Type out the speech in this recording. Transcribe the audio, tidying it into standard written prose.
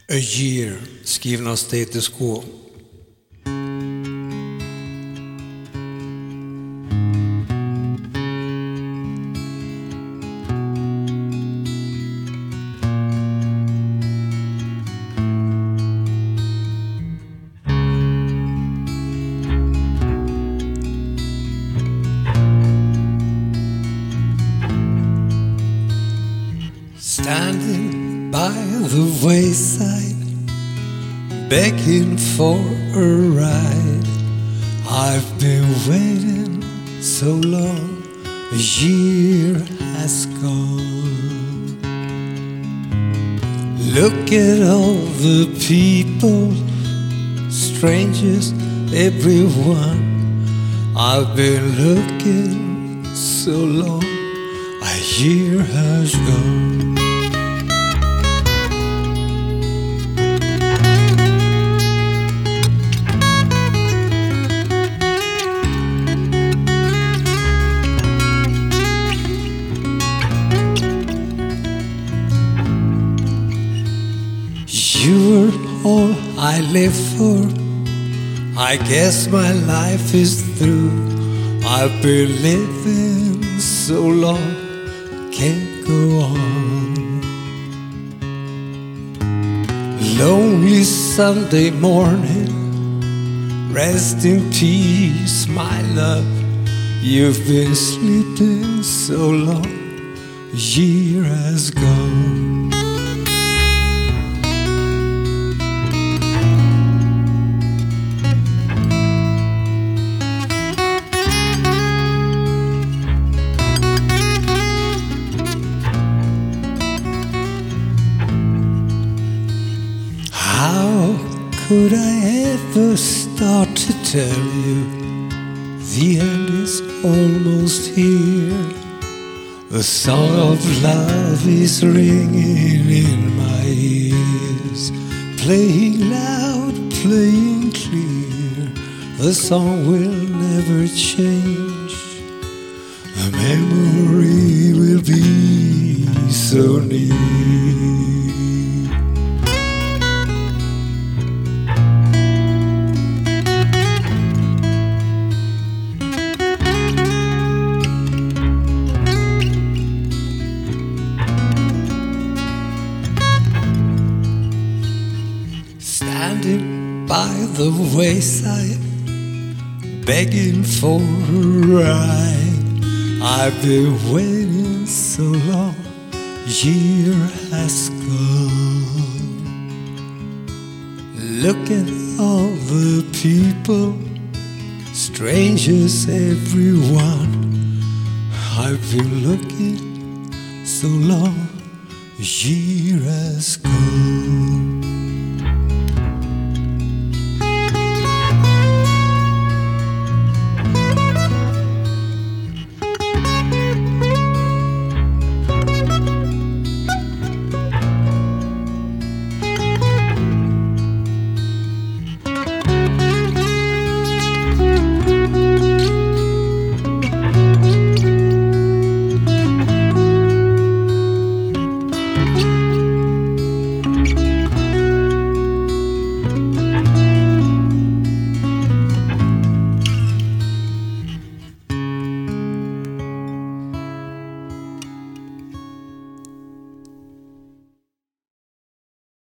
A Year, skriven av Status Quo. Standing by the wayside, begging for a ride. I've been waiting so long, a year has gone. Look at all the people, strangers, everyone. I've been looking so long, a year has gone. You're all I live for. I guess my life is through. I've been living so long, can't go on. Lonely Sunday morning, rest in peace, my love. You've been sleeping so long, a year has gone. How could I ever start to tell you the end is almost here? The song of love is ringing in my ears, playing loud, playing clear. The song will never change. The memory will be so near. Standing by the wayside, begging for a ride. I've been waiting so long, a year has gone. Look at all the people, strangers everyone. I've been looking so long, a year has gone.